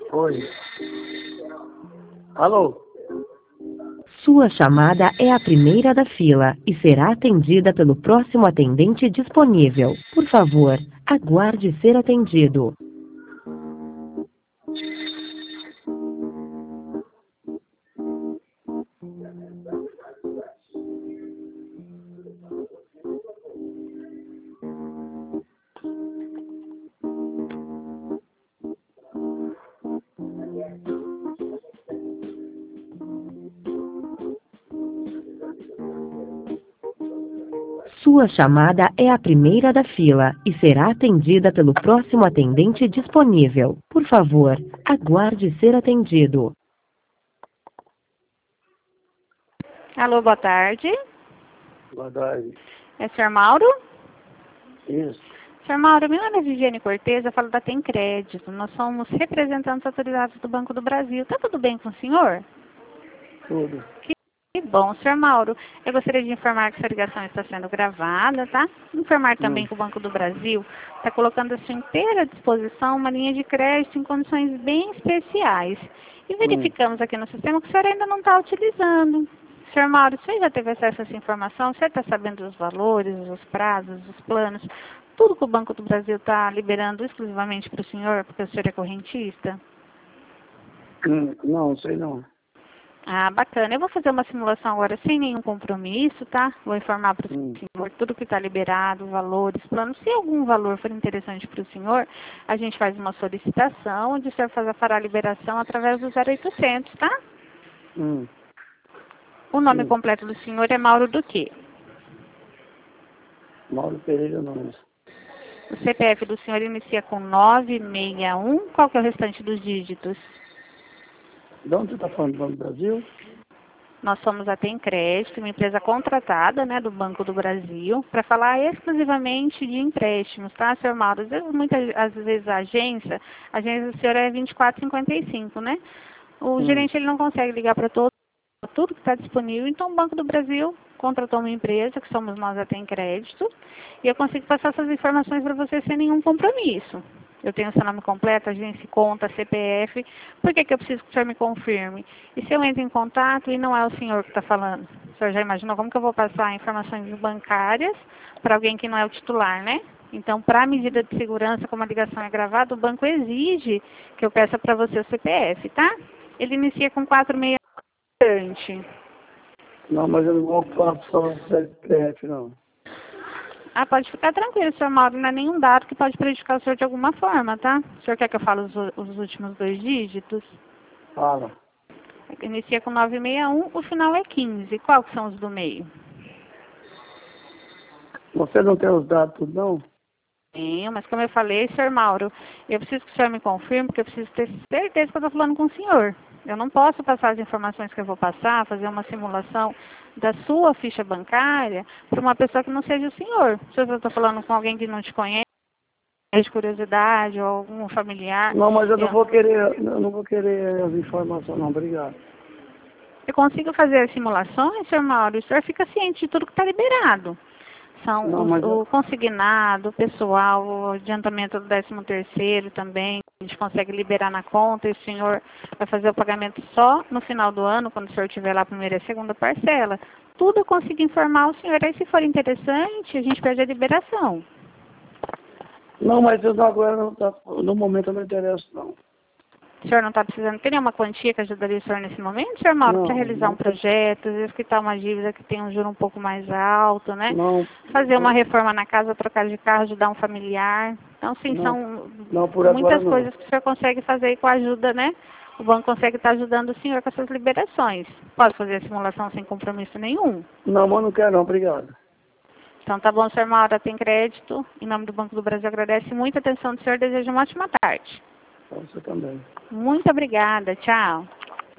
Oi. Alô? Sua chamada é a primeira da fila e será atendida pelo próximo atendente disponível. Por favor, aguarde ser atendido. Sua chamada é a primeira da fila e será atendida pelo próximo atendente disponível. Por favor, aguarde ser atendido. Alô, boa tarde. Boa tarde. É o senhor Mauro? Isso. Senhor Mauro, meu nome é Viviane Cortez, eu falo da Tem Crédito. Nós somos representantes autorizados do Banco do Brasil. Tá tudo bem com o senhor? Tudo. Que bom, senhor Mauro. Eu gostaria de informar que essa ligação está sendo gravada, tá? Informar também que o Banco do Brasil está colocando à sua inteira disposição uma linha de crédito em condições bem especiais. E verificamos aqui no sistema que o senhor ainda não está utilizando. Senhor Mauro, o senhor já teve acesso a essa informação? O senhor está sabendo dos valores, os prazos, os planos? Tudo que o Banco do Brasil está liberando exclusivamente para o senhor, porque o senhor é correntista? Não, sei não. Ah, bacana. Eu vou fazer uma simulação agora sem nenhum compromisso, tá? Vou informar para o senhor tudo que está liberado, valores, planos. Se algum valor for interessante para o senhor, a gente faz uma solicitação onde o senhor fará a liberação através do 0800, tá? O nome completo do senhor é Mauro do quê? Mauro Pereira Nunes. O CPF do senhor inicia com 961. Qual que é o restante dos dígitos? De onde você está falando? Do Banco do Brasil? Nós somos a Tem Crédito, uma empresa contratada, né, do Banco do Brasil, para falar exclusivamente de empréstimos, tá, senhor Mauro? Às vezes a agência do senhor é 2455, né? O gerente ele não consegue ligar para tudo que está disponível, então o Banco do Brasil contratou uma empresa, que somos nós a Tem Crédito, e eu consigo passar essas informações para você sem nenhum compromisso. Eu tenho seu nome completo, agência, conta, CPF. Por que eu preciso que o senhor me confirme? E se eu entro em contato e não é o senhor que está falando? O senhor já imaginou como que eu vou passar informações bancárias para alguém que não é o titular, né? Então, para a medida de segurança, como a ligação é gravada, o banco exige que eu peça para você o CPF, tá? Ele inicia com 46. Não, mas eu não vou falar só o CPF, não. Ah, pode ficar tranquilo, senhor Mauro, não é nenhum dado que pode prejudicar o senhor de alguma forma, tá? O senhor quer que eu fale os últimos 2 dígitos? Fala. Inicia com 961, o final é 15. Qual que são os do meio? Você não tem os dados tudo, não? Tenho, mas como eu falei, senhor Mauro, eu preciso que o senhor me confirme, porque eu preciso ter certeza que eu estou falando com o senhor. Eu não posso passar as informações que eu vou passar, fazer uma simulação da sua ficha bancária para uma pessoa que não seja o senhor. Se eu estou falando com alguém que não te conhece, de curiosidade ou algum familiar. Não, mas eu não vou querer as informações, não. Obrigado. Eu consigo fazer as simulações, senhor Mauro, o senhor fica ciente de tudo que está liberado. São o consignado, o pessoal, o adiantamento do 13º também, a gente consegue liberar na conta e o senhor vai fazer o pagamento só no final do ano, quando o senhor tiver lá a primeira e a segunda parcela. Tudo eu consigo informar o senhor, aí se for interessante, a gente pede a liberação. Não, mas eu agora não tá, no momento eu não interesso, não. O senhor não está precisando ter nenhuma quantia que ajudaria o senhor nesse momento, senhor Mauro, para realizar um projeto, às vezes quitar uma dívida que tem um juro um pouco mais alto, né? Não. Fazer uma reforma na casa, trocar de carro, ajudar um familiar. Então, sim, são muitas coisas que o senhor consegue fazer aí com a ajuda, né? O banco consegue estar ajudando o senhor com essas liberações. Pode fazer a simulação sem compromisso nenhum? Não, mas não quero não, obrigado. Então, tá bom, senhor Mauro, tem crédito. Em nome do Banco do Brasil, agradece muito a atenção do senhor, desejo uma ótima tarde. Você também. Muito obrigada, tchau.